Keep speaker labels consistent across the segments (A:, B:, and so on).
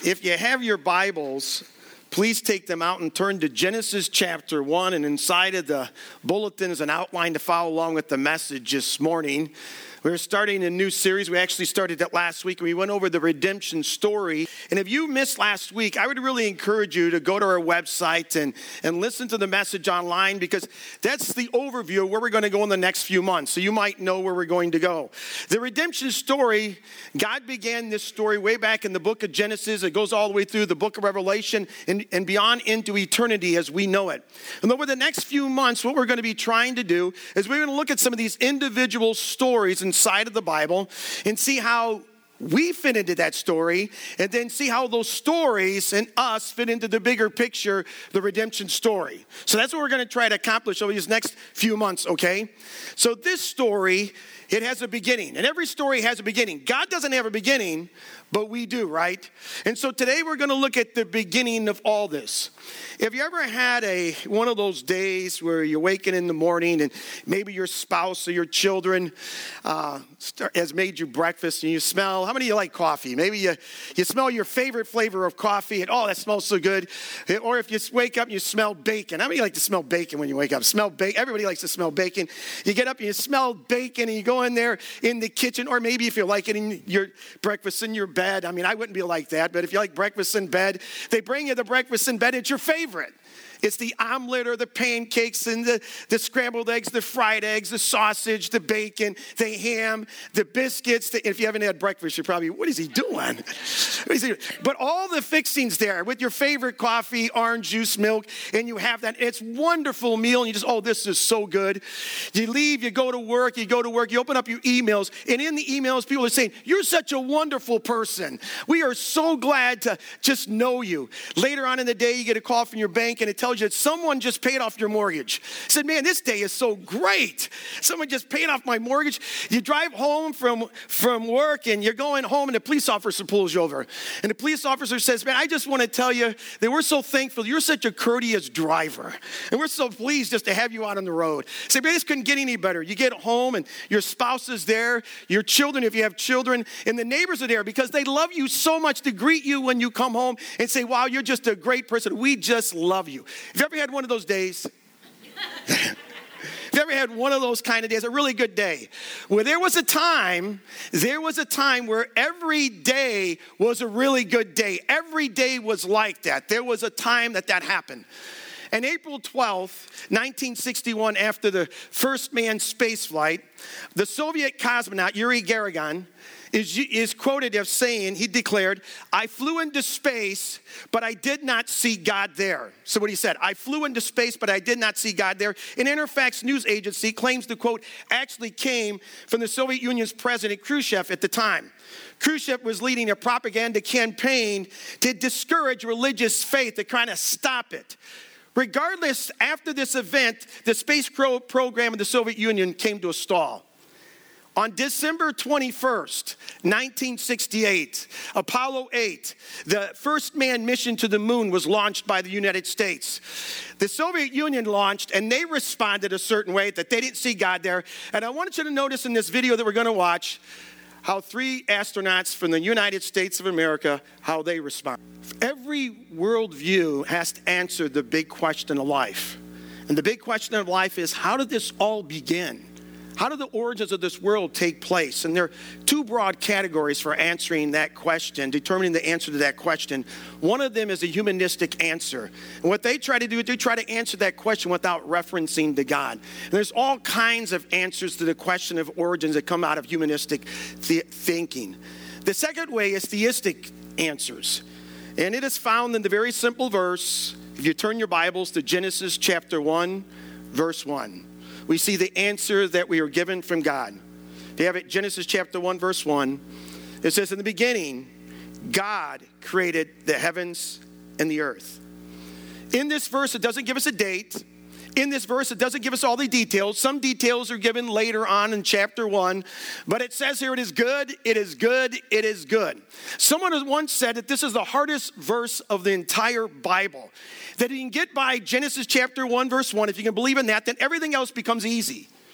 A: If you have your Bibles, please take them out and turn to Genesis chapter 1. And inside of the bulletin is an outline to follow along with the message this morning. We're starting a new series. We actually started it last week. We went over the redemption story. And if you missed last week, I would really encourage you to go to our website and listen to the message online, because that's the overview of where we're going to go in the next few months. So you might know where we're going to go. The redemption story, God began this story way back in the book of Genesis. It goes all the way through the book of Revelation and beyond into eternity as we know it. And over the next few months, what we're going to be trying to do is we're going to look at some of these individual stories inside of the Bible and see how we fit into that story, and then see how those stories and us fit into the bigger picture, the redemption story. So that's what we're going to try to accomplish over these next few months, okay? So this story, it has a beginning, and every story has a beginning. God doesn't have a beginning, but we do, right? And so today we're going to look at the beginning of all this. Have you ever had one of those days where you're waking in the morning and maybe your spouse or your children has made you breakfast and you smell, how many of you like coffee? Maybe you smell your favorite flavor of coffee and, oh, that smells so good. Or if you wake up and you smell bacon. How many of you like to smell bacon when you wake up? Smell bacon. Everybody likes to smell bacon. You get up and you smell bacon and you go in there in the kitchen, or maybe if you like it in your breakfast in your bed. I mean, I wouldn't be like that, but if you like breakfast in bed, they bring you the breakfast in bed. It's your favorite. It's the omelet or the pancakes and the scrambled eggs, the fried eggs, the sausage, the bacon, the ham, the biscuits. If you haven't had breakfast, you're probably, what is he doing? What is he doing? But all the fixings there with your favorite coffee, orange juice, milk, and you have that. It's a wonderful meal, and you just, oh, this is so good. You leave, you go to work, you open up your emails, and in the emails, people are saying, you're such a wonderful person. We are so glad to just know you. Later on in the day, you get a call from your bank, and it tells you that someone just paid off your mortgage. Said, man, this day is so great. Someone just paid off my mortgage. You drive home from work and you're going home and the police officer pulls you over. And the police officer says, man, I just want to tell you that we're so thankful. You're such a courteous driver. And we're so pleased just to have you out on the road. Say, man, this couldn't get any better. You get home and your spouse is there, your children, if you have children, and the neighbors are there because they love you so much to greet you when you come home and say, wow, you're just a great person. We just love you. Have you ever had one of those days? Have you ever had one of those kind of days, a really good day? Well, there was a time where every day was a really good day. Every day was like that. There was a time that happened. On April 12th, 1961, after the first manned space flight, the Soviet cosmonaut Yuri Gagarin is quoted as saying, he declared, I flew into space, but I did not see God there. So what he said, I flew into space, but I did not see God there. An Interfax news agency claims the quote actually came from the Soviet Union's president Khrushchev at the time. Khrushchev was leading a propaganda campaign to discourage religious faith, to kind of stop it. Regardless, after this event, the space program of the Soviet Union came to a stall. On December 21st, 1968, Apollo 8, the first manned mission to the moon, was launched by the United States. The Soviet Union launched, and they responded a certain way that they didn't see God there. And I wanted you to notice in this video that we're going to watch how 3 astronauts from the United States of America, how they respond. Every worldview has to answer the big question of life. And the big question of life is, how did this all begin? How do the origins of this world take place? And there are 2 broad categories for answering that question, determining the answer to that question. One of them is a humanistic answer. And what they try to do is they try to answer that question without referencing to God. And there's all kinds of answers to the question of origins that come out of humanistic thinking. The second way is theistic answers. And it is found in the very simple verse, if you turn your Bibles to Genesis chapter 1, verse 1. We see the answer that we are given from God. If you have it, Genesis chapter 1, verse 1, it says, in the beginning, God created the heavens and the earth. In this verse, it doesn't give us a date. In this verse, it doesn't give us all the details. Some details are given later on in chapter 1. But it says here, it is good, it is good, it is good. Someone has once said that this is the hardest verse of the entire Bible. That you can get by Genesis chapter 1, verse 1. If you can believe in that, then everything else becomes easy.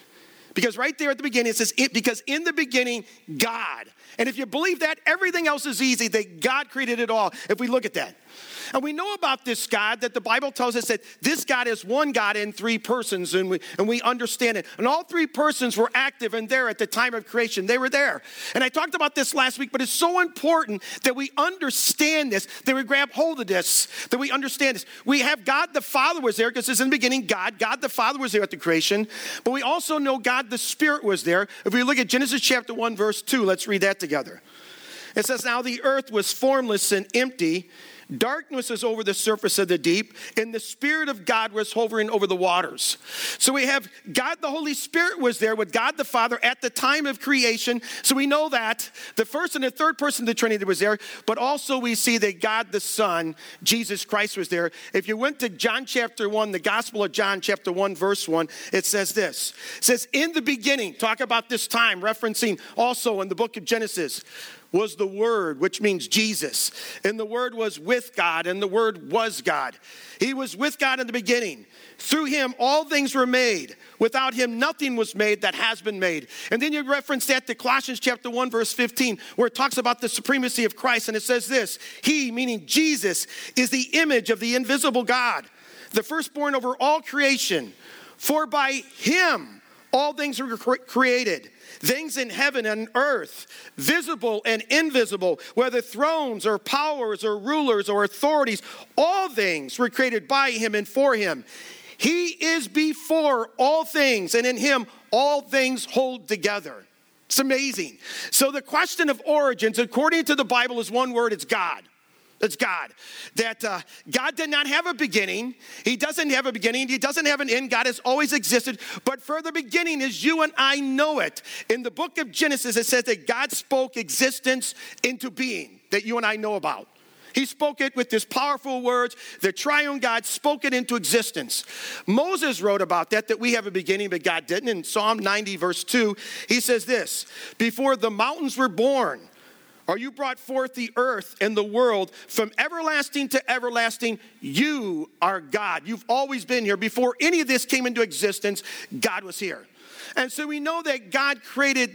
A: Because right there at the beginning, it says, because in the beginning, God. And if you believe that, everything else is easy, that God created it all, if we look at that. And we know about this God, that the Bible tells us that this God is one God in three persons, and we understand it. And all three persons were active and there at the time of creation. They were there. And I talked about this last week, but it's so important that we understand this, that we grab hold of this, that we understand this. We have God the Father was there, because it's in the beginning, God the Father was there at the creation. But we also know God the Spirit was there. If we look at Genesis chapter 1, verse 2, let's read that together. It says, now the earth was formless and empty. Darkness was over the surface of the deep, and the Spirit of God was hovering over the waters. So we have God the Holy Spirit was there with God the Father at the time of creation. So we know that the first and the third person of the Trinity was there, but also we see that God the Son, Jesus Christ, was there. If you went to John chapter 1, the Gospel of John chapter 1, verse 1, it says this. It says, in the beginning, talk about this time, referencing also in the book of Genesis, was the Word, which means Jesus. And the Word was with God, and the Word was God. He was with God in the beginning. Through him, all things were made. Without him, nothing was made that has been made. And then you reference that to Colossians chapter 1, verse 15, where it talks about the supremacy of Christ. And it says this, he, meaning Jesus, is the image of the invisible God, the firstborn over all creation. For by him, all things were created. Things in heaven and earth, visible and invisible, whether thrones or powers or rulers or authorities, all things were created by him and for him. He is before all things, and in him all things hold together. It's amazing. So the question of origins, according to the Bible, is one word, it's God. It's God. That God did not have a beginning. He doesn't have a beginning. He doesn't have an end. God has always existed. But for the beginning is you and I know it. In the book of Genesis, it says that God spoke existence into being, that you and I know about. He spoke it with his powerful words. The triune God spoke it into existence. Moses wrote about that we have a beginning, but God didn't. In Psalm 90, verse 2, he says this, before the mountains were born, or you brought forth the earth and the world from everlasting to everlasting, you are God. You've always been here. Before any of this came into existence, God was here. And so we know that God created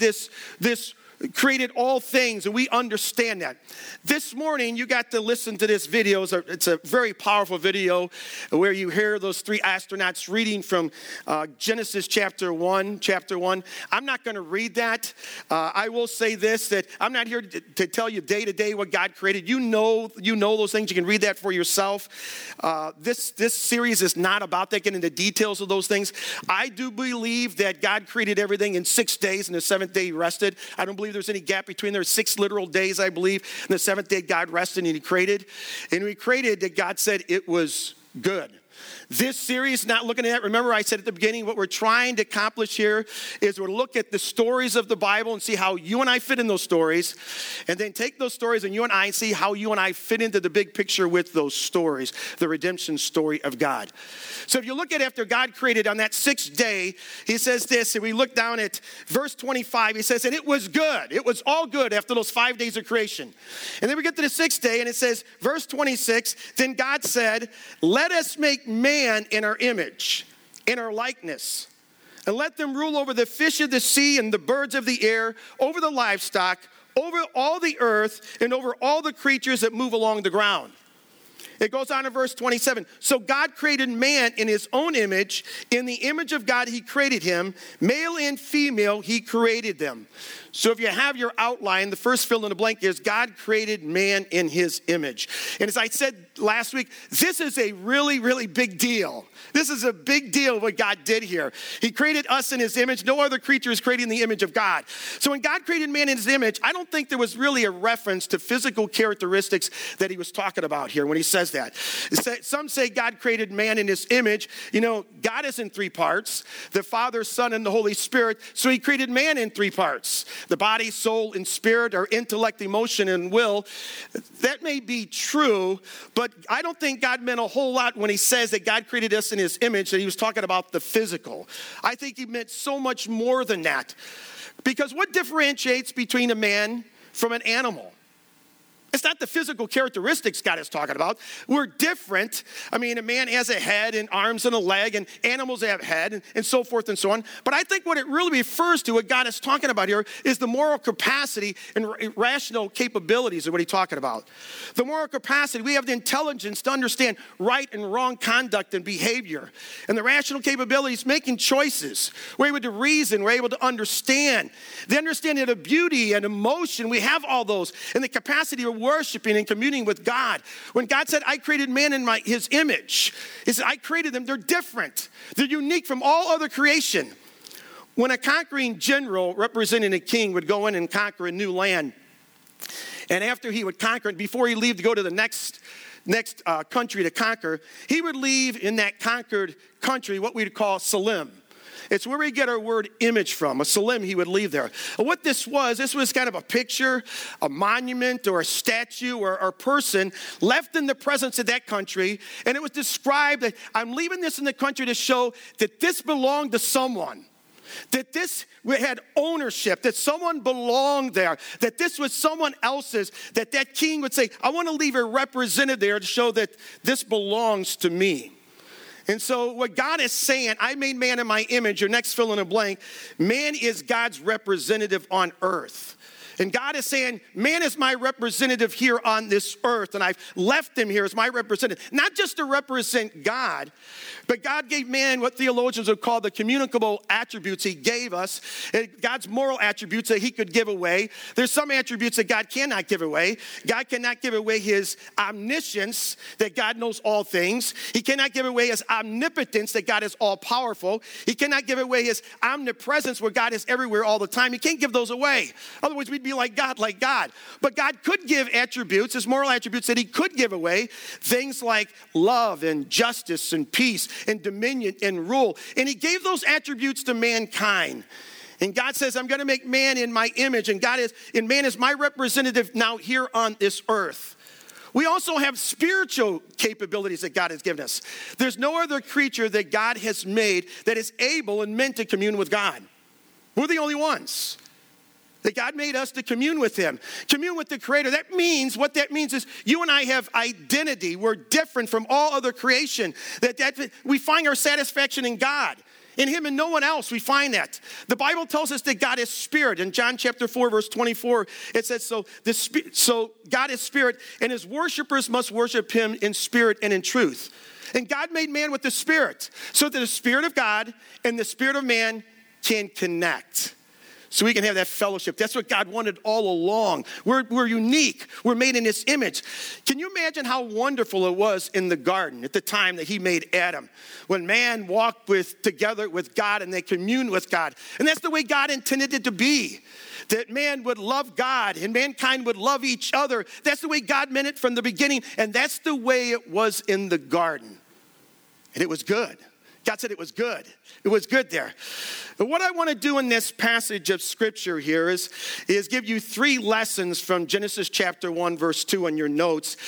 A: created all things, and we understand that. This morning, you got to listen to this video. It's a very powerful video where you hear those three astronauts reading from Genesis chapter 1. I'm not going to read that. I will say this, that I'm not here to tell you day to day what God created. You know those things. You can read that for yourself. This series is not about that, getting into details of those things. I do believe that God created everything in 6 days, and the seventh day he rested. I don't believe there's any gap between there. 6 literal days, I believe. And the seventh day, God rested and he created. And we created that God said it was good. This series, not looking at, remember I said at the beginning, what we're trying to accomplish here is we'll look at the stories of the Bible and see how you and I fit in those stories, and then take those stories and you and I see how you and I fit into the big picture with those stories, the redemption story of God. So if you look at after God created on that 6th day, he says this, and we look down at verse 25, he says, and it was good. It was all good after those 5 days of creation. And then we get to the 6th day, and it says, verse 26, then God said, let us make man in our image, in our likeness, and let them rule over the fish of the sea and the birds of the air, over the livestock, over all the earth, and over all the creatures that move along the ground. It goes on in verse 27. So God created man in his own image. In the image of God, he created him. Male and female, he created them. So if you have your outline, the first fill in the blank is God created man in his image. And as I said last week, this is a really, really big deal. This is a big deal what God did here. He created us in his image. No other creature is created in the image of God. So when God created man in his image, I don't think there was really a reference to physical characteristics that he was talking about here when he says that. Some say God created man in his image. You know, God is in 3 parts, the Father, Son, and the Holy Spirit. So he created man in 3 parts, the body, soul, and spirit, or intellect, emotion, and will. That may be true, but I don't think God meant a whole lot when he says that God created us in his image, that he was talking about the physical. I think he meant so much more than that. Because what differentiates between a man from an animal? It's not the physical characteristics God is talking about. We're different. I mean, a man has a head and arms and a leg, and animals have head and so forth and so on. But I think what it really refers to, what God is talking about here, is the moral capacity and rational capabilities of what he's talking about. The moral capacity, we have the intelligence to understand right and wrong conduct and behavior. And the rational capabilities, making choices. We're able to reason, we're able to understand. The understanding of beauty and emotion, we have all those. And the capacity of worshiping and communing with God. When God said, I created man in his image, he said, I created them. They're different. They're unique from all other creation. When a conquering general representing a king would go in and conquer a new land, and after he would conquer it, before he leave to go to the next country to conquer, he would leave in that conquered country what we'd call Salim. It's where we get our word image from. A salim, he would leave there. And what this was kind of a picture, a monument, or a statue, or a person left in the presence of that country. And it was described that I'm leaving this in the country to show that this belonged to someone. That this had ownership, that someone belonged there, that this was someone else's, that king would say, I want to leave a representative there to show that this belongs to me. And so what God is saying, I made man in my image, your next fill in the blank, man is God's representative on earth. And God is saying, man is my representative here on this earth, and I've left him here as my representative. Not just to represent God, but God gave man what theologians would call the communicable attributes he gave us. God's moral attributes that he could give away. There's some attributes that God cannot give away. God cannot give away his omniscience, that God knows all things. He cannot give away his omnipotence, that God is all powerful. He cannot give away his omnipresence, where God is everywhere all the time. He can't give those away. Otherwise, we'd be like God. But God could give attributes, his moral attributes that he could give away, things like love and justice and peace and dominion and rule. And he gave those attributes to mankind. And God says, I'm going to make man in my image, and man is my representative now here on this earth. We also have spiritual capabilities that God has given us. There's no other creature that God has made that is able and meant to commune with God. We're the only ones. That God made us to commune with him, commune with the Creator. What that means is you and I have identity. We're different from all other creation. That we find our satisfaction in God. In him and no one else, we find that. The Bible tells us that God is spirit. In John chapter 4, verse 24, it says, so God is spirit, and his worshipers must worship him in spirit and in truth. And God made man with the Spirit, so that the Spirit of God and the Spirit of man can connect. So we can have that fellowship. That's what God wanted all along. We're unique. We're made in his image. Can you imagine how wonderful it was in the garden at the time that he made Adam? When man walked together with God and they communed with God. And that's the way God intended it to be. That man would love God and mankind would love each other. That's the way God meant it from the beginning. And that's the way it was in the garden. And it was good. God said it was good. It was good there. But what I want to do in this passage of Scripture here is give you 3 lessons from Genesis chapter 1, verse 2 on your notes.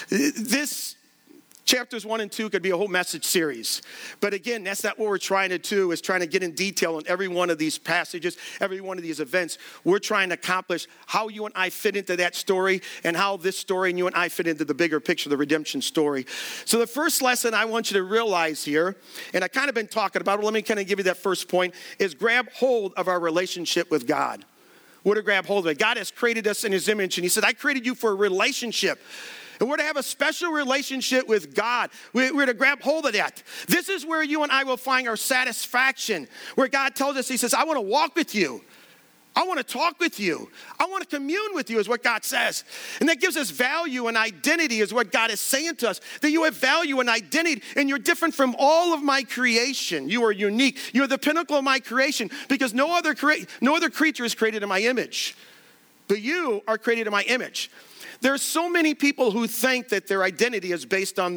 A: This chapters 1 and 2 could be a whole message series. But again, that's not what we're trying to do, is trying to get in detail on every one of these passages, every one of these events. We're trying to accomplish how you and I fit into that story and how this story and you and I fit into the bigger picture, the redemption story. So the first lesson I want you to realize here, and I've kind of been talking about it, let me kind of give you that first point, is grab hold of our relationship with God. We're to grab hold of it. God has created us in his image, and he said, I created you for a relationship. And we're to have a special relationship with God. We're to grab hold of that. This is where you and I will find our satisfaction. Where God tells us, he says, I want to walk with you. I want to talk with you. I want to commune with you is what God says. And that gives us value and identity is what God is saying to us. That you have value and identity and you're different from all of my creation. You are unique. You're the pinnacle of my creation because no other creature is created in my image. But you are created in my image. There are so many people who think that their identity is based on their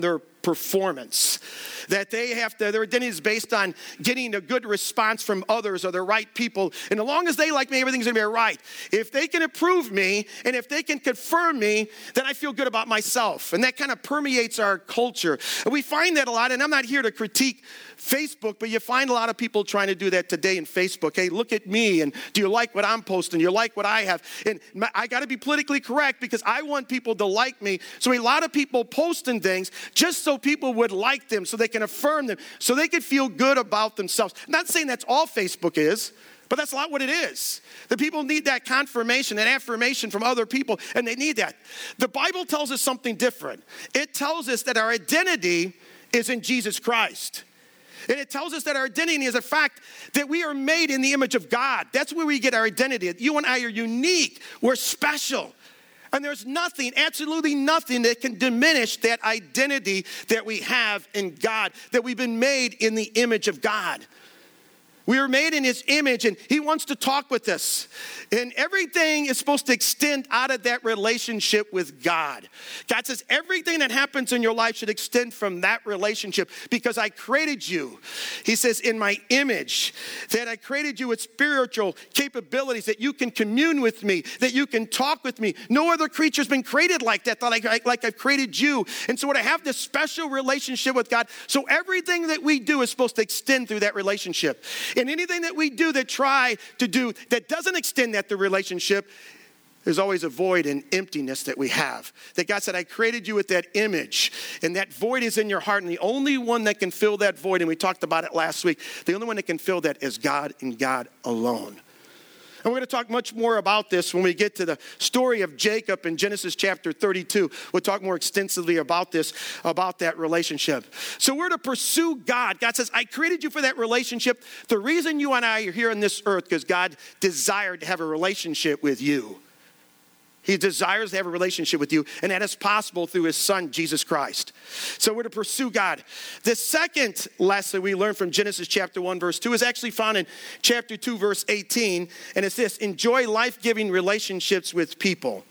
A: performance. That their identity is based on getting a good response from others or the right people. And as long as they like me, everything's going to be all right. If they can approve me and if they can confirm me, then I feel good about myself. And that kind of permeates our culture. And we find that a lot, and I'm not here to critique Facebook, but you find a lot of people trying to do that today in Facebook. Hey, look at me, and do you like what I'm posting? Do you like what I have? And I got to be politically correct because I want people to like me. So a lot of people posting things just so people would like them, so they can affirm them, so they could feel good about themselves. I'm not saying that's all Facebook is, but that's a lot what it is. The people need that confirmation and affirmation from other people, and they need that. The Bible tells us something different. It tells us that our identity is in Jesus Christ. And it tells us that our identity is a fact that we are made in the image of God. That's where we get our identity. You and I are unique. We're special. And there's nothing, absolutely nothing that can diminish that identity that we have in God, that we've been made in the image of God. We were made in his image, and he wants to talk with us. And everything is supposed to extend out of that relationship with God. God says everything that happens in your life should extend from that relationship because I created you. He says in my image that I created you with spiritual capabilities, that you can commune with me, that you can talk with me. No other creature's been created like that, like I've created you. And so I have this special relationship with God. So everything that we do is supposed to extend through that relationship. And anything that we do that try to do that doesn't extend that the relationship, there's always a void and emptiness that we have. That God said, I created you with that image, and that void is in your heart, and the only one that can fill that void, and we talked about it last week, the only one that can fill that is God and God alone. And we're going to talk much more about this when we get to the story of Jacob in Genesis chapter 32. We'll talk more extensively about this, about that relationship. So we're to pursue God. God says, I created you for that relationship. The reason you and I are here on this earth because God desired to have a relationship with you. He desires to have a relationship with you, and that is possible through his son, Jesus Christ. So we're to pursue God. The second lesson we learn from Genesis chapter 1, verse 2 is actually found in chapter 2, verse 18, and it's this: enjoy life-giving relationships with people.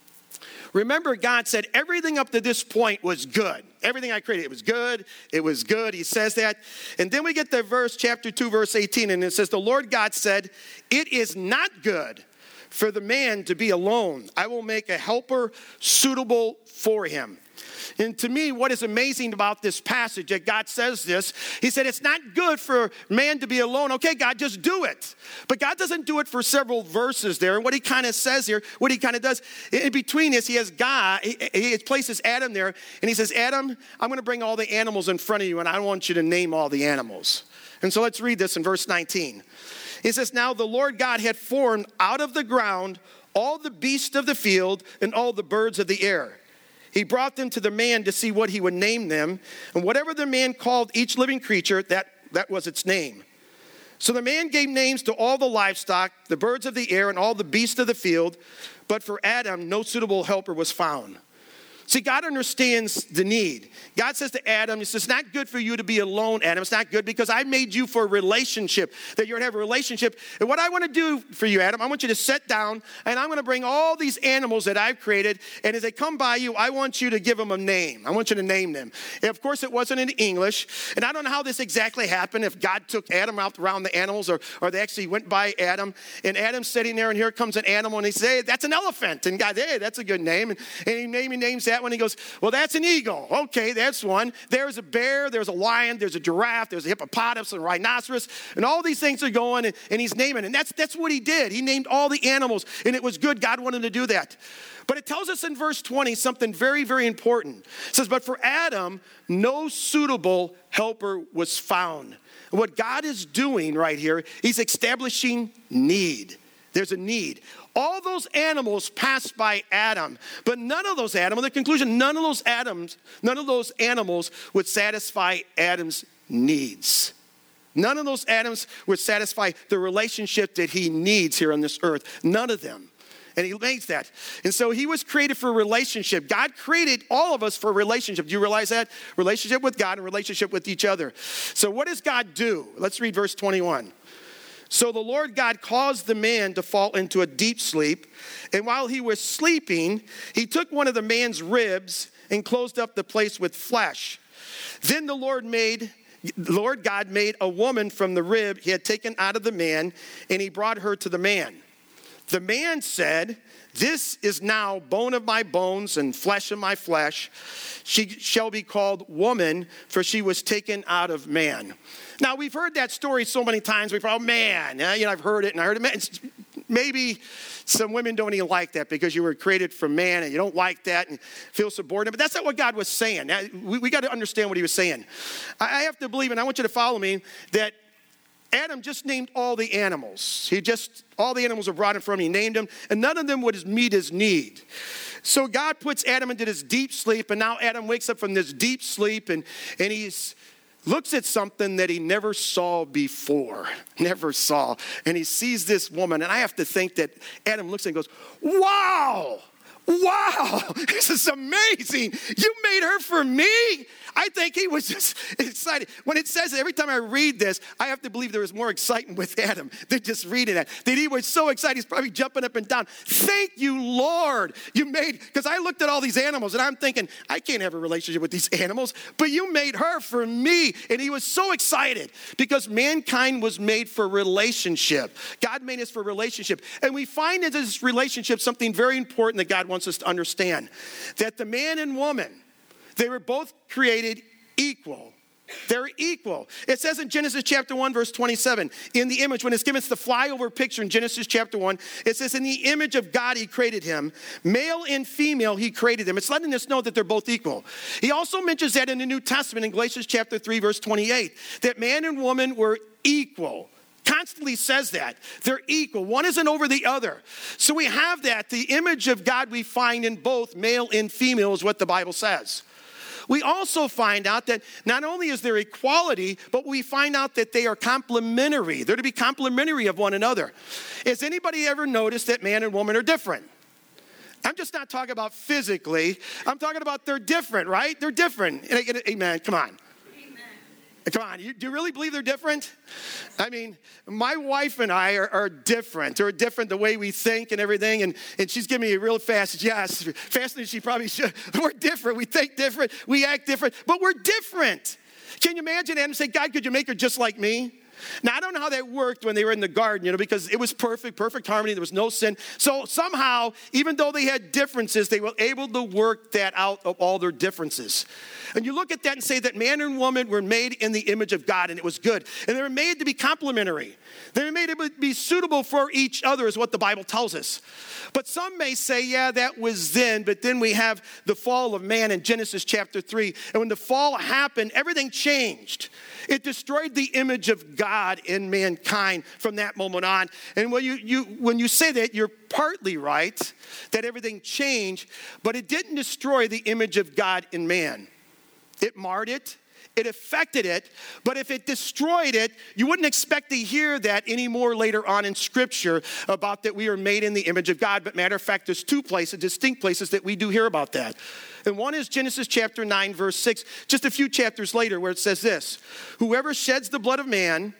A: Remember, God said everything up to this point was good. Everything I created, it was good. It was good. He says that. And then we get to verse, chapter 2, verse 18, and it says, the Lord God said, it is not good for the man to be alone. I will make a helper suitable for him. And to me, what is amazing about this passage that God says this, he said it's not good for man to be alone. Okay, God, just do it. But God doesn't do it for several verses there. And what he kind of says here, what he kind of does, in between this, he has God, he places Adam there, and he says, Adam, I'm going to bring all the animals in front of you, and I want you to name all the animals. And so let's read this in verse 19. It says, now the Lord God had formed out of the ground all the beasts of the field and all the birds of the air. He brought them to the man to see what he would name them. And whatever the man called each living creature, that was its name. So the man gave names to all the livestock, the birds of the air, and all the beasts of the field. But for Adam, no suitable helper was found. See, God understands the need. God says to Adam, he says, it's not good for you to be alone, Adam. It's not good because I made you for a relationship, that you're going to have a relationship. And what I want to do for you, Adam, I want you to sit down, and I'm going to bring all these animals that I've created, and as they come by you, I want you to give them a name. I want you to name them. And of course, it wasn't in English, and I don't know how this exactly happened, if God took Adam out around the animals, or they actually went by Adam, and Adam's sitting there, and here comes an animal, and he says, hey, that's an elephant. And God, hey, that's a good name. And he names that one. He goes, well, that's an eagle. Okay, that's one. There's a bear, there's a lion, there's a giraffe, there's a hippopotamus, and a rhinoceros, and all these things are going, and he's naming. And that's what he did. He named all the animals, and it was good. God wanted to do that. But it tells us in verse 20 something very, very important. It says, but for Adam, no suitable helper was found. And what God is doing right here, he's establishing need. There's a need. All those animals passed by Adam, but none of those animals, the conclusion, none of those animals would satisfy Adam's needs. None of those animals would satisfy the relationship that he needs here on this earth. None of them. And he makes that. And so he was created for a relationship. God created all of us for a relationship. Do you realize that? Relationship with God and relationship with each other. So what does God do? Let's read verse 21. So the Lord God caused the man to fall into a deep sleep, and while he was sleeping, he took one of the man's ribs and closed up the place with flesh. Then the Lord God made a woman from the rib he had taken out of the man, and he brought her to the man. The man said, "This is now bone of my bones and flesh of my flesh. She shall be called woman, for she was taken out of man." Now, we've heard that story so many times. We've thought, man, I've heard it and I heard it. Maybe some women don't even like that because you were created from man and you don't like that and feel subordinate. But that's not what God was saying. Now, we got to understand what he was saying. I have to believe, and I want you to follow me, that Adam just named all the animals. All the animals were brought in front of him. He named them, and none of them would meet his need. So God puts Adam into this deep sleep, and now Adam wakes up from this deep sleep, and he's looks at something that he never saw before. Never saw. And he sees this woman, and I have to think that Adam looks and goes, wow, this is amazing. You made her for me. I think he was just excited. When it says every time I read this, I have to believe there was more excitement with Adam than just reading that. That he was so excited, he's probably jumping up and down. Thank you, Lord. Because I looked at all these animals and I'm thinking, I can't have a relationship with these animals, but you made her for me. And he was so excited because mankind was made for relationship. God made us for relationship. And we find in this relationship something very important that God wants us to understand. That the man and woman, they were both created equal. They're equal. It says in Genesis chapter 1, verse 27, in the image, when it's given us the flyover picture in Genesis chapter 1, it says, in the image of God he created him. Male and female he created them. It's letting us know that they're both equal. He also mentions that in the New Testament in Galatians chapter 3, verse 28, that man and woman were equal. Constantly says that. They're equal. One isn't over the other. So we have that. The image of God we find in both male and female is what the Bible says. We also find out that not only is there equality, but we find out that they are complementary. They're to be complementary of one another. Has anybody ever noticed that man and woman are different? I'm just not talking about physically. I'm talking about they're different, right? They're different. Amen. Come on. Come on, do you really believe they're different? I mean, my wife and I are different. They're different the way we think and everything. And she's giving me a real fast yes, faster than she probably should. We're different. We think different. We act different. But we're different. Can you imagine Adam say, God, could you make her just like me? Now, I don't know how that worked when they were in the garden, because it was perfect harmony. There was no sin. So somehow, even though they had differences, they were able to work that out of all their differences. And you look at that and say that man and woman were made in the image of God, and it was good. And they were made to be complementary. They were made to be suitable for each other, is what the Bible tells us. But some may say, yeah, that was then, but then we have the fall of man in Genesis chapter 3. And when the fall happened, everything changed. It destroyed the image of God in mankind from that moment on. And when you say that, you're partly right, that everything changed, but it didn't destroy the image of God in man. It marred it. It affected it, but if it destroyed it, you wouldn't expect to hear that anymore later on in Scripture about that we are made in the image of God. But matter of fact, there's two places, distinct places that we do hear about that. And one is Genesis chapter 9, verse 6, just a few chapters later, where it says this: whoever sheds the blood of man,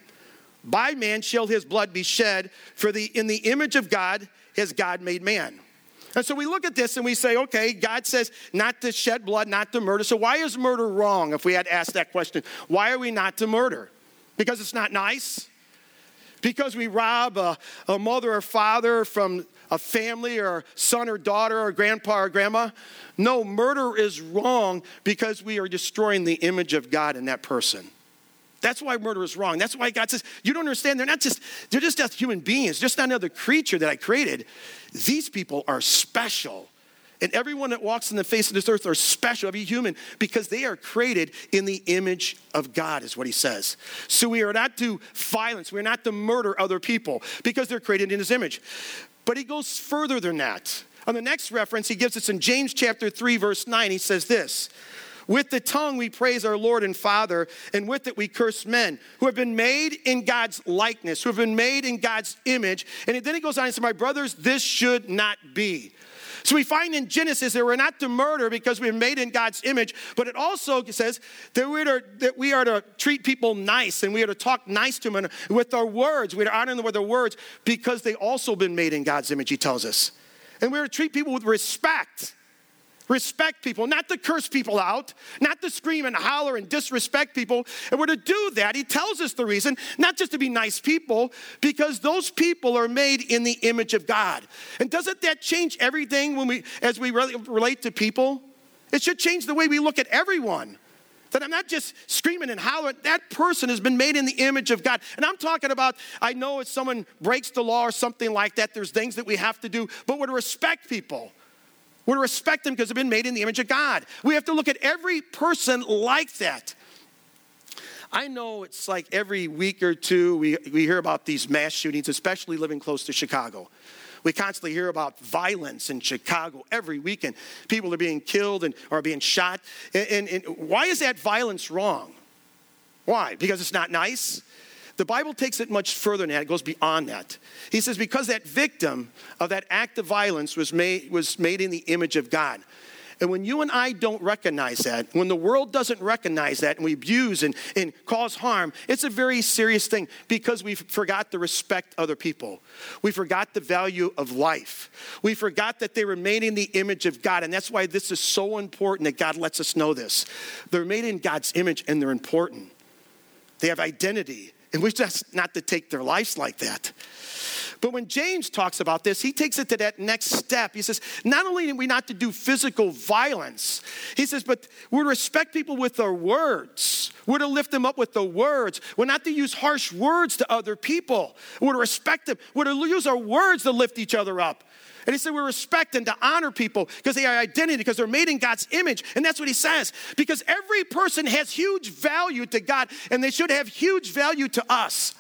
A: by man shall his blood be shed, for in the image of God has God made man. And so we look at this and we say, okay, God says not to shed blood, not to murder. So why is murder wrong? If we had asked that question, why are we not to murder? Because it's not nice? Because we rob a mother or father from a family, or son or daughter or grandpa or grandma? No, murder is wrong because we are destroying the image of God in that person. That's why murder is wrong. That's why God says, you don't understand, they're just human beings, just not another creature that I created. These people are special. And everyone that walks in the face of this earth are special, every human, because they are created in the image of God, is what he says. So we are not to violence, we are not to murder other people, because they're created in his image. But he goes further than that. On the next reference, he gives us in James chapter 3, verse 9, he says this: with the tongue we praise our Lord and Father, and with it we curse men who have been made in God's likeness, who have been made in God's image. And then he goes on and says, my brothers, this should not be. So we find in Genesis that we're not to murder because we're made in God's image, but it also says that we are to treat people nice, and we are to talk nice to them with our words. We are to honor them with our words because they also been made in God's image, he tells us. And we are to treat people with respect. respect people, not to curse people out, not to scream and holler and disrespect people. And we're to do that. He tells us the reason, not just to be nice people, because those people are made in the image of God. And doesn't that change everything as we relate to people? It should change the way we look at everyone. That I'm not just screaming and hollering. That person has been made in the image of God. And I'm talking about, I know if someone breaks the law or something like that, there's things that we have to do, but we're to respect people. We're to respect them because they've been made in the image of God. We have to look at every person like that. I know it's like every week or two we hear about these mass shootings, especially living close to Chicago. We constantly hear about violence in Chicago every weekend. People are being killed and are being shot. And why is that violence wrong? Why? Because it's not nice? The Bible takes it much further than that. It goes beyond that. He says because that victim of that act of violence was made in the image of God. And when you and I don't recognize that, when the world doesn't recognize that and we abuse and cause harm, it's a very serious thing because we forgot to respect other people. We forgot the value of life. We forgot that they were made in the image of God. And that's why this is so important that God lets us know this. They're made in God's image and they're important. They have identity. And we're just not to take their lives like that. But when James talks about this, he takes it to that next step. He says, not only are we not to do physical violence, he says, but we're to respect people with our words. We're to lift them up with the words. We're not to use harsh words to other people. We're to respect them. We're to use our words to lift each other up. And he said we respect and to honor people because they have identity, because they're made in God's image. And that's what he says. Because every person has huge value to God, and they should have huge value to us.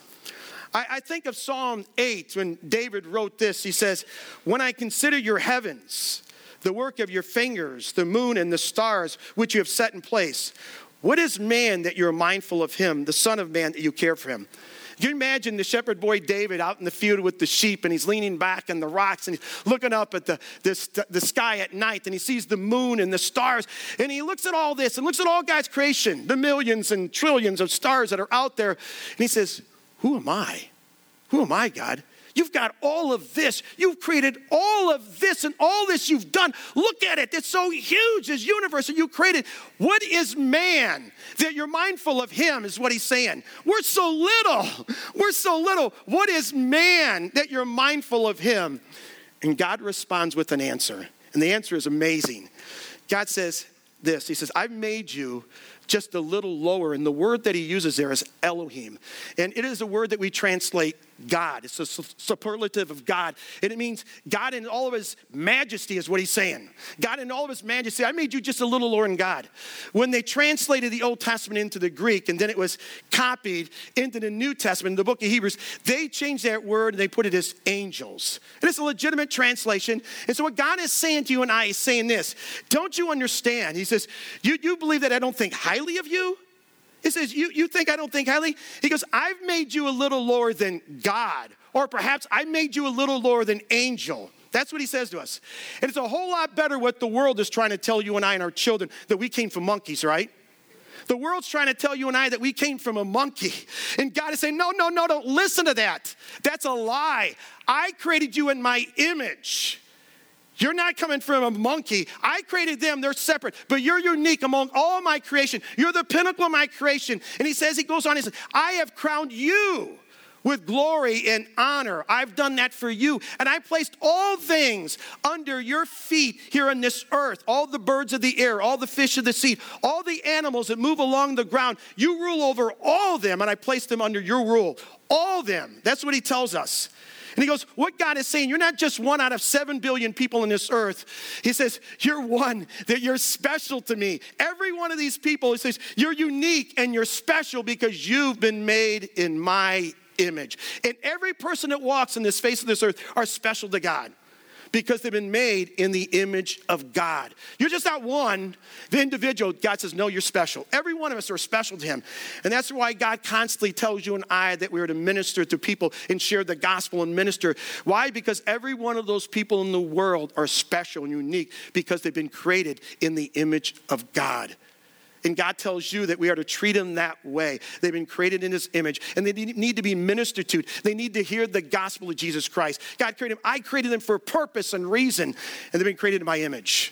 A: I think of Psalm 8 when David wrote this. He says, when I consider your heavens, the work of your fingers, the moon and the stars which you have set in place, what is man that you're mindful of him, the son of man that you care for him? Can you imagine the shepherd boy David out in the field with the sheep, and he's leaning back on the rocks, and he's looking up at the sky at night, and he sees the moon and the stars, and he looks at all this and looks at all God's creation, the millions and trillions of stars that are out there, and he says, who am I? Who am I, God? You've got all of this. You've created all of this, and all this you've done. Look at it. It's so huge, this universe that you created. What is man that you're mindful of him, is what he's saying. We're so little. We're so little. What is man that you're mindful of him? And God responds with an answer. And the answer is amazing. God says this. He says, I've made you just a little lower. And the word that he uses there is Elohim. And it is a word that we translate God. It's a superlative of God. And it means God in all of his majesty is what he's saying. God in all of his majesty. I made you just a little lower than God. When they translated the Old Testament into the Greek and then it was copied into the New Testament, the book of Hebrews, they changed that word and they put it as angels. And it's a legitimate translation. And so what God is saying to you and I is saying this. Don't you understand? He says, you believe that I don't think highly of you? He says, you think I don't think highly? He goes, I've made you a little lower than God. Or perhaps I made you a little lower than angel. That's what he says to us. And it's a whole lot better what the world is trying to tell you and I and our children, that we came from monkeys, right? The world's trying to tell you and I that we came from a monkey. And God is saying, no, don't listen to that. That's a lie. I created you in my image. You're not coming from a monkey. I created them. They're separate. But you're unique among all my creation. You're the pinnacle of my creation. And he goes on, he says, I have crowned you with glory and honor. I've done that for you. And I placed all things under your feet here on this earth. All the birds of the air, all the fish of the sea, all the animals that move along the ground. You rule over all of them, and I placed them under your rule. All of them. That's what he tells us. And he goes, what God is saying, you're not just one out of 7 billion people on this earth. He says, you're one, that you're special to me. Every one of these people, he says, you're unique and you're special because you've been made in my image. And every person that walks on this face of this earth are special to God because they've been made in the image of God. You're just not one, the individual. God says, no, you're special. Every one of us are special to him. And that's why God constantly tells you and I that we are to minister to people and share the gospel and minister. Why? Because every one of those people in the world are special and unique because they've been created in the image of God. And God tells you that we are to treat them that way. They've been created in his image, and they need to be ministered to. They need to hear the gospel of Jesus Christ. God created them. I created them for a purpose and reason, and they've been created in my image.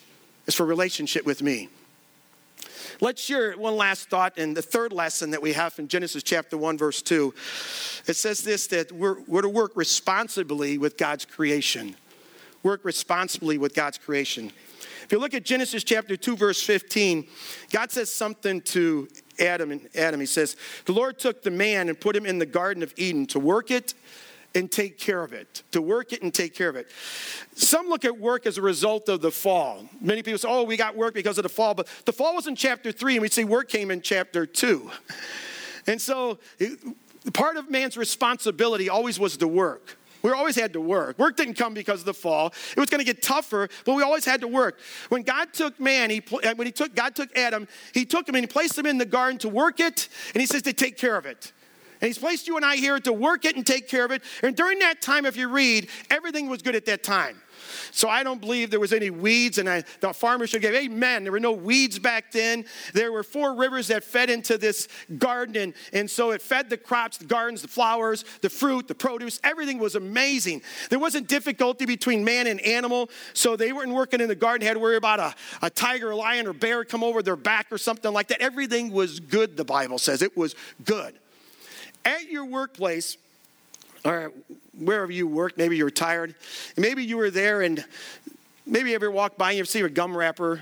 A: is for relationship with me. Let's share one last thought in the third lesson that we have in Genesis chapter 1, verse 2. It says this, that we're to work responsibly with God's creation. Work responsibly with God's creation. If you look at Genesis chapter 2, verse 15, God says something to Adam. He says, the Lord took the man and put him in the Garden of Eden to work it and take care of it. To work it and take care of it. Some look at work as a result of the fall. Many people say, we got work because of the fall. But the fall was in chapter 3, and we see work came in chapter 2. And so part of man's responsibility always was to work. We always had to work. Work didn't come because of the fall. It was going to get tougher, but we always had to work. When God took man, God took Adam, he took him and he placed him in the garden to work it, and he says to take care of it. And he's placed you and I here to work it and take care of it. And during that time, if you read, everything was good at that time. So I don't believe there was any weeds, and the farmers should give amen. There were no weeds back then. There were 4 rivers that fed into this garden, and so it fed the crops, the gardens, the flowers, the fruit, the produce. Everything was amazing. There wasn't difficulty between man and animal, so they weren't working in the garden, had to worry about a tiger, a lion, or bear come over their back or something like that. Everything was good, the Bible says. It was good. At your workplace, or wherever you work, maybe you're tired, and maybe you were there, and maybe you ever walk by and you see a gum wrapper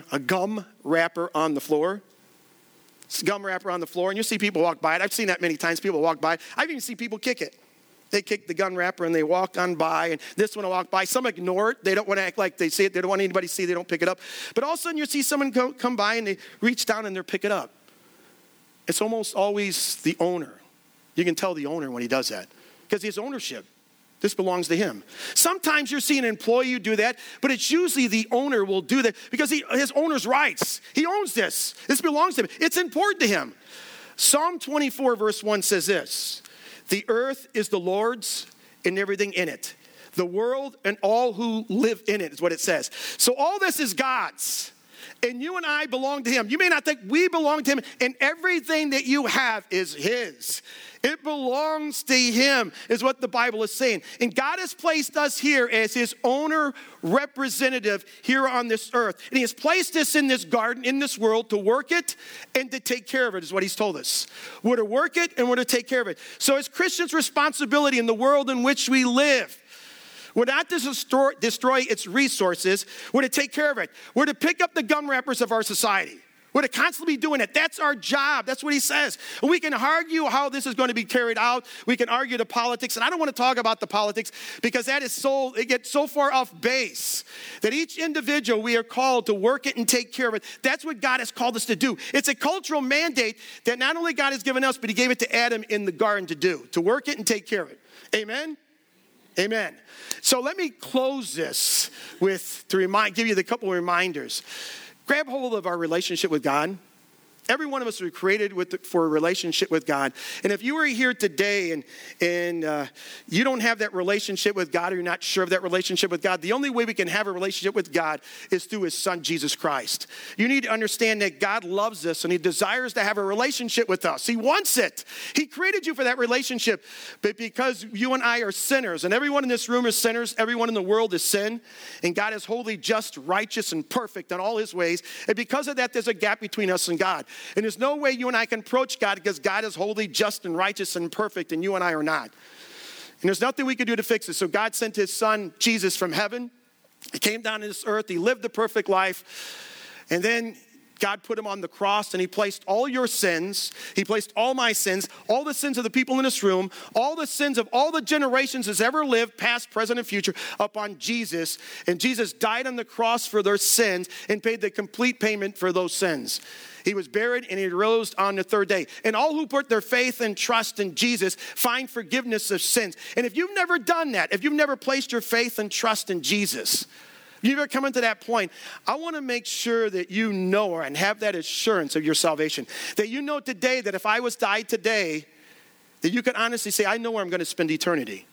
A: on the floor. It's a gum wrapper on the floor, and you see people walk by it. I've seen that many times. People walk by. I've even seen people kick it. They kick the gum wrapper and they walk on by, and this one will walk by. Some ignore it. They don't want to act like they see it. They don't want anybody to see it. They don't pick it up. But all of a sudden you see someone come by and they reach down and they pick it up. It's almost always the owner. You can tell the owner when he does that because he has ownership. This belongs to him. Sometimes you'll see an employee do that, but it's usually the owner will do that because he has owner's rights. He owns this. This belongs to him. It's important to him. Psalm 24 verse 1 says this, the earth is the Lord's and everything in it. The world and all who live in it is what it says. So all this is God's. And you and I belong to him. You may not think we belong to him, and everything that you have is his. It belongs to him, is what the Bible is saying. And God has placed us here as his owner representative here on this earth. And he has placed us in this garden, in this world, to work it and to take care of it, is what he's told us. We're to work it and we're to take care of it. So it's Christians' responsibility in the world in which we live. We're not to destroy its resources. We're to take care of it. We're to pick up the gum wrappers of our society. We're to constantly be doing it. That's our job. That's what he says. And we can argue how this is going to be carried out. We can argue the politics. And I don't want to talk about the politics because it gets so far off base that each individual, we are called to work it and take care of it. That's what God has called us to do. It's a cultural mandate that not only God has given us, but he gave it to Adam in the garden to do, to work it and take care of it. Amen? Amen. So let me close this give you the couple of reminders. Grab hold of our relationship with God. Every one of us were created for a relationship with God. And if you are here today and you don't have that relationship with God, or you're not sure of that relationship with God, the only way we can have a relationship with God is through his son, Jesus Christ. You need to understand that God loves us and he desires to have a relationship with us. He wants it. He created you for that relationship. But because you and I are sinners, and everyone in this room is sinners, everyone in the world is sin, and God is holy, just, righteous, and perfect in all his ways. And because of that, there's a gap between us and God. And there's no way you and I can approach God because God is holy, just, and righteous, and perfect, and you and I are not. And there's nothing we can do to fix it. So God sent his son, Jesus, from heaven. He came down to this earth. He lived the perfect life. And then God put him on the cross, and he placed all your sins, he placed all my sins, all the sins of the people in this room, all the sins of all the generations that's ever lived, past, present, and future, upon Jesus. And Jesus died on the cross for their sins and paid the complete payment for those sins. He was buried and he rose on the third day. And all who put their faith and trust in Jesus find forgiveness of sins. And if you've never done that, if you've never placed your faith and trust in Jesus, if you've ever come into that point, I want to make sure that you know and have that assurance of your salvation. That you know today that if I was died today, that you can honestly say, I know where I'm going to spend eternity.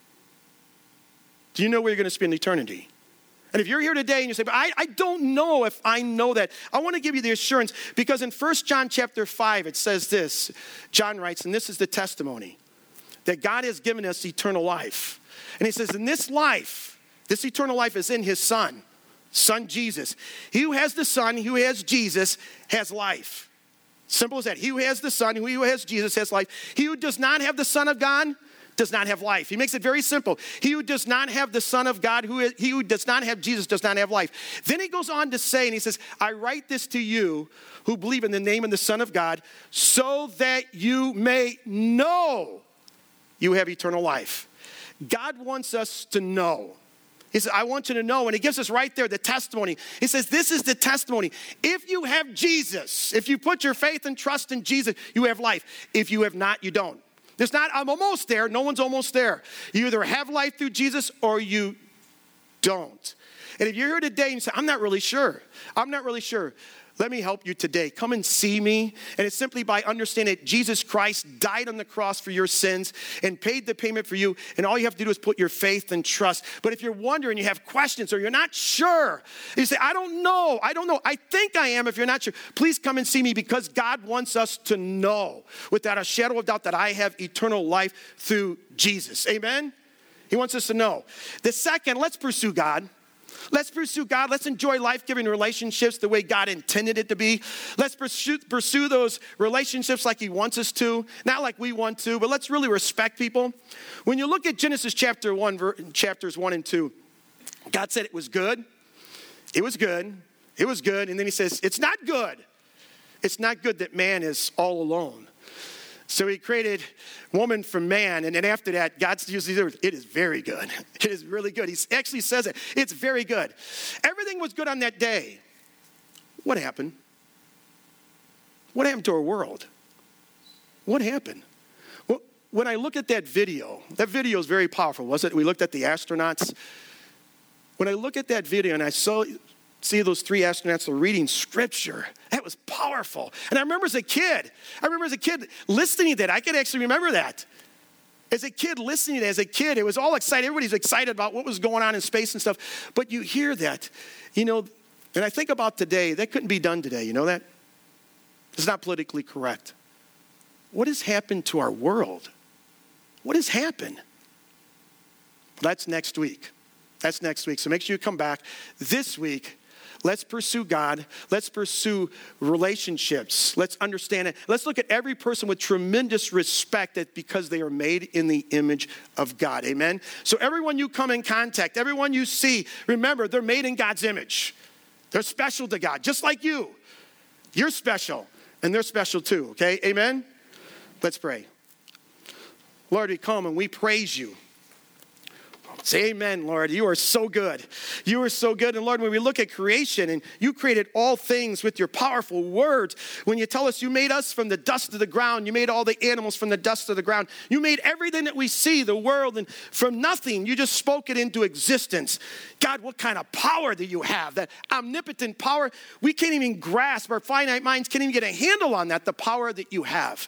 A: Do you know where you're going to spend eternity? And if you're here today and you say, but I don't know if I know that, I want to give you the assurance because in 1 John chapter 5, it says this. John writes, and this is the testimony, that God has given us eternal life. And he says, in this life, this eternal life is in his son, Son Jesus. He who has the Son, he who has Jesus, has life. Simple as that. He who has the Son, he who has Jesus, has life. He who does not have the Son of God does not have life. He makes it very simple. He who does not have the Son of God, he who does not have Jesus, does not have life. Then he goes on to say, and he says, I write this to you who believe in the name of the Son of God, so that you may know you have eternal life. God wants us to know. He says, I want you to know. And he gives us right there the testimony. He says, this is the testimony. If you have Jesus, if you put your faith and trust in Jesus, you have life. If you have not, you don't. There's not, I'm almost there. No one's almost there. You either have life through Jesus or you don't. And if you're here today and you say, I'm not really sure. Let me help you today. Come and see me. And it's simply by understanding that Jesus Christ died on the cross for your sins and paid the payment for you. And all you have to do is put your faith and trust. But if you're wondering, you have questions, or you're not sure, you say, I don't know. I think I am. If you're not sure, please come and see me, because God wants us to know without a shadow of doubt that I have eternal life through Jesus. Amen? He wants us to know. The second, let's pursue God. Let's pursue God. Let's enjoy life-giving relationships the way God intended it to be. Let's pursue those relationships like he wants us to, not like we want to, but let's really respect people. When you look at Genesis chapter 1, chapters 1 and 2, God said it was good. It was good. It was good. And then he says, it's not good. It's not good that man is all alone. So he created woman from man, and then after that, God uses the word, it is very good. It is really good. He actually says it. It's very good. Everything was good on that day. What happened? What happened to our world? What happened? Well, when I look at that video is very powerful, wasn't it? We looked at the astronauts. When I look at that video and I see those three astronauts are reading scripture, that was powerful. And I remember as a kid listening to that. I can actually remember that. As a kid listening to that, it was all excited. Everybody's excited about what was going on in space and stuff. But you hear that, and I think about today, that couldn't be done today. You know that? It's not politically correct. What has happened to our world? What has happened? That's next week. So make sure you come back this week. Let's pursue God. Let's pursue relationships. Let's understand it. Let's look at every person with tremendous respect because they are made in the image of God. Amen? So everyone you come in contact, everyone you see, remember, they're made in God's image. They're special to God, just like you. You're special, and they're special too, okay? Amen? Let's pray. Lord, we come and we praise you. Say amen, Lord. You are so good. You are so good. And Lord, when we look at creation and you created all things with your powerful words, when you tell us you made us from the dust of the ground, you made all the animals from the dust of the ground, you made everything that we see, the world, and from nothing, you just spoke it into existence. God, what kind of power do you have? That omnipotent power, we can't even grasp. Our finite minds can't even get a handle on that, the power that you have.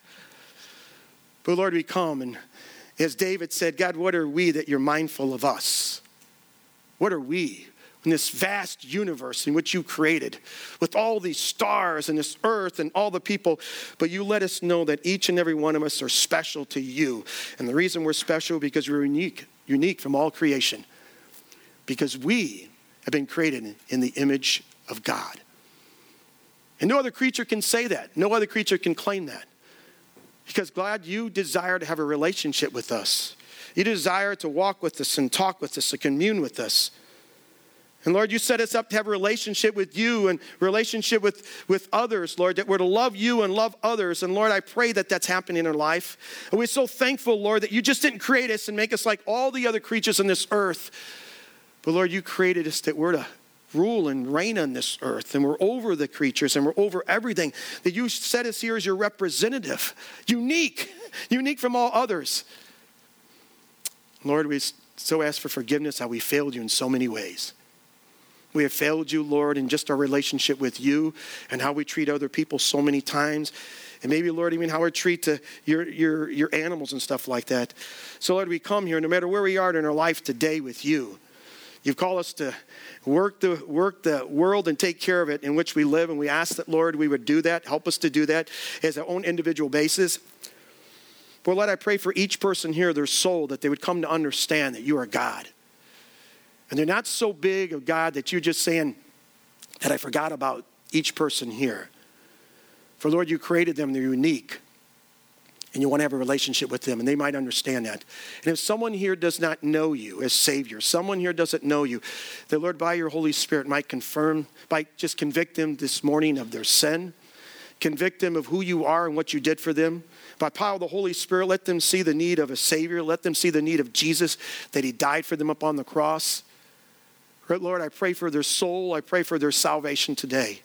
A: But Lord, we come and as David said, God, what are we that you're mindful of us? What are we in this vast universe in which you created with all these stars and this earth and all the people? But you let us know that each and every one of us are special to you. And the reason we're special because we're unique from all creation. Because we have been created in the image of God. And no other creature can say that. No other creature can claim that. Because, God, you desire to have a relationship with us. You desire to walk with us and talk with us and commune with us. And, Lord, you set us up to have a relationship with you and relationship with others, Lord, that we're to love you and love others. And, Lord, I pray that that's happening in our life. And we're so thankful, Lord, that you just didn't create us and make us like all the other creatures on this earth. But, Lord, you created us that we're to rule and reign on this earth, and we're over the creatures, and we're over everything, that you set us here as your representative, unique from all others. Lord, we so ask for forgiveness how we failed you in so many ways. We have failed you, Lord, in just our relationship with you and how we treat other people so many times. And maybe, Lord, even how we treat your animals and stuff like that. So, Lord, we come here, no matter where we are in our life today with you. You've called us to work the world and take care of it in which we live. And we ask that, Lord, we would do that. Help us to do that as our own individual basis. But Lord, I pray for each person here, their soul, that they would come to understand that you are God. And they're not so big of God that you're just saying that I forgot about each person here. For Lord, you created them, they're unique. And you want to have a relationship with them, and they might understand that. And if someone here does not know you as Savior, someone here doesn't know you, the Lord, by your Holy Spirit, might just convict them this morning of their sin, convict them of who you are and what you did for them. By power of the Holy Spirit, let them see the need of a Savior. Let them see the need of Jesus, that he died for them upon the cross. Lord, I pray for their soul. I pray for their salvation today.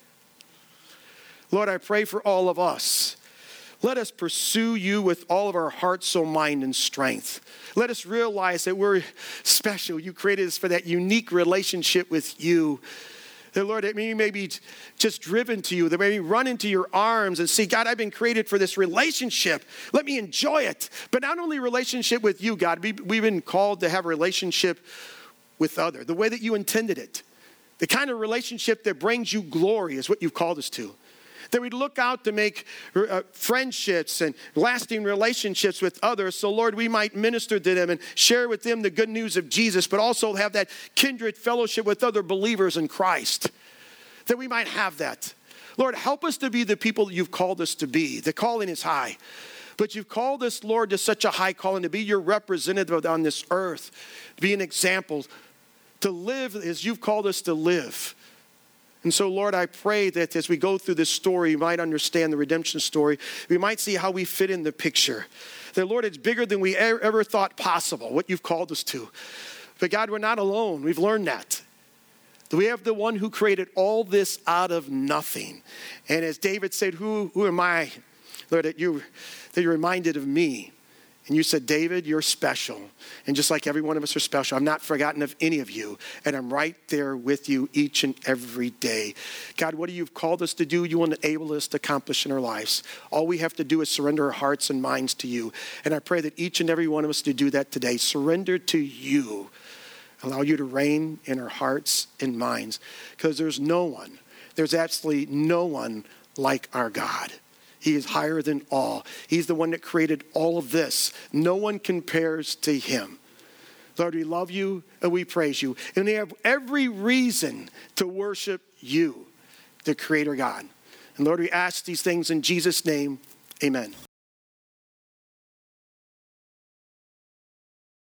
A: Lord, I pray for all of us. Let us pursue you with all of our heart, soul, mind, and strength. Let us realize that we're special. You created us for that unique relationship with you. That, Lord, that we may be just driven to you. That we may run into your arms and say, God, I've been created for this relationship. Let me enjoy it. But not only relationship with you, God, we've been called to have a relationship with others. The way that you intended it. The kind of relationship that brings you glory is what you've called us to. That we'd look out to make friendships and lasting relationships with others. So, Lord, we might minister to them and share with them the good news of Jesus, but also have that kindred fellowship with other believers in Christ. That we might have that. Lord, help us to be the people that you've called us to be. The calling is high. But you've called us, Lord, to such a high calling, to be your representative on this earth, to be an example, to live as you've called us to live. And so, Lord, I pray that as we go through this story, you might understand the redemption story. We might see how we fit in the picture. That, Lord, it's bigger than we ever thought possible, what you've called us to. But, God, we're not alone. We've learned that. We have the one who created all this out of nothing. And as David said, who am I, Lord, that you're reminded of me? And you said, David, you're special. And just like every one of us are special, I'm not forgotten of any of you. And I'm right there with you each and every day. God, what you've called us to do, you want to enable us to accomplish in our lives. All we have to do is surrender our hearts and minds to you. And I pray that each and every one of us to do that today. Surrender to you. Allow you to reign in our hearts and minds. Because there's absolutely no one like our God. He is higher than all. He's the one that created all of this. No one compares to him. Lord, we love you and we praise you. And we have every reason to worship you, the Creator God. And Lord, we ask these things in Jesus' name. Amen.